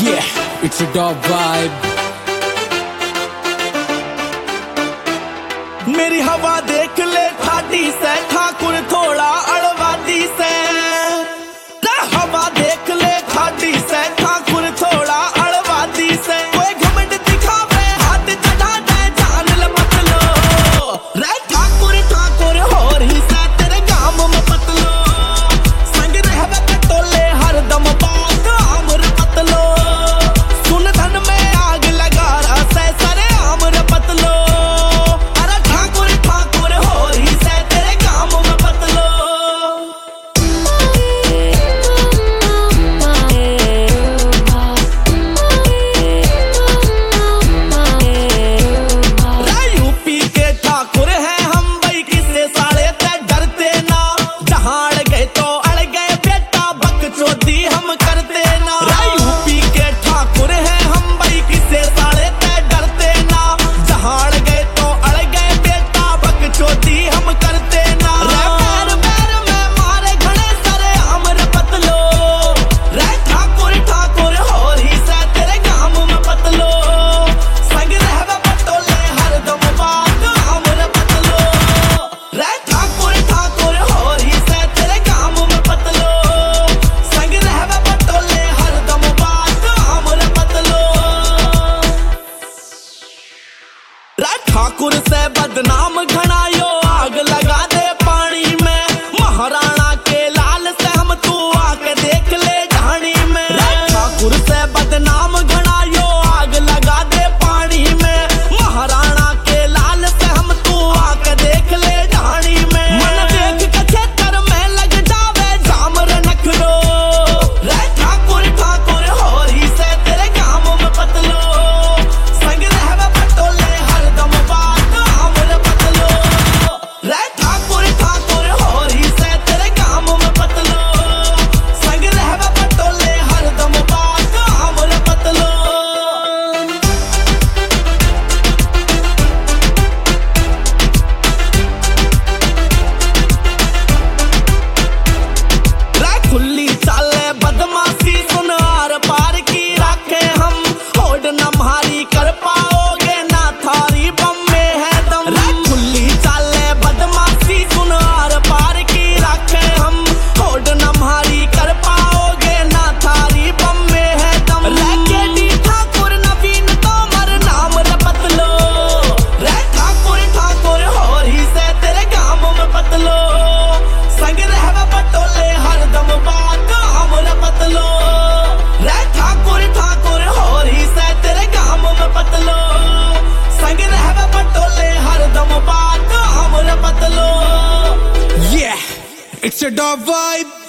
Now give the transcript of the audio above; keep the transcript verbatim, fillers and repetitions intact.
Yeah, it's a dog vibe. मेरी हवा देख ले ठाटी से, ठाकुर थोड़ा अड़वादी से। हवा देख ले ठाटी से, ठाकुर थोड़ा अड़वादी से। कोई घमंड दिखावे हाथ चढ़ा दे, जान ले मत लो रे ठाकुर ठाकुर हो रही से तेरे गाम में पतलो। संग रहवे पटोले हरदम बात आमर पतलो। सुन धन में आग लगा रहा से सरे आमर पतलो। ठाकुर से बदनाम घनायो आग लगा दे पानी में। महाराणा के लाल से हम तू आके देख ले ढाणी में। ठाकुर से बदनाम घनायो आग लगा दे पानी में। महाराणा के लाल से हम तू आके देख ले ढाणी में। मन देख के खेतर में लग जावे जामर नखरो रे ठाकुर ठाकुर हो रही से तेरे गाम में पतलो। संग रहवे पटोले हरदम बात आमर पतलो रे ठाकुर ठाकुर हो रही से तेरे गाम में पतलो। संग रहवे पटोले हरदम बात आमर पतलो। खुली चाले बदमाशी सुन आर पार की राखे हम। होड़ न मारी कर पाओगे ना थारी बम में है दम। खुली चाले बदमाशी सुन आर पार की राखे हम। होड़ न मारी कर पाओगे ना थारी बम में है दम। केडी ठाकुर नवीन तोमर नाम रे पतलो रे ठाकुर ठाकुर हो रही से तेरे गाम में पतलो। संग रहवे पटोले हरदम बात आमर पतलो रे ठाकुर ठाकुर हो रही से तेरे गाम में पतलो। संग रहवे पटोले हरदम बात आमर पतलो। Yeah, it's a dog vibe.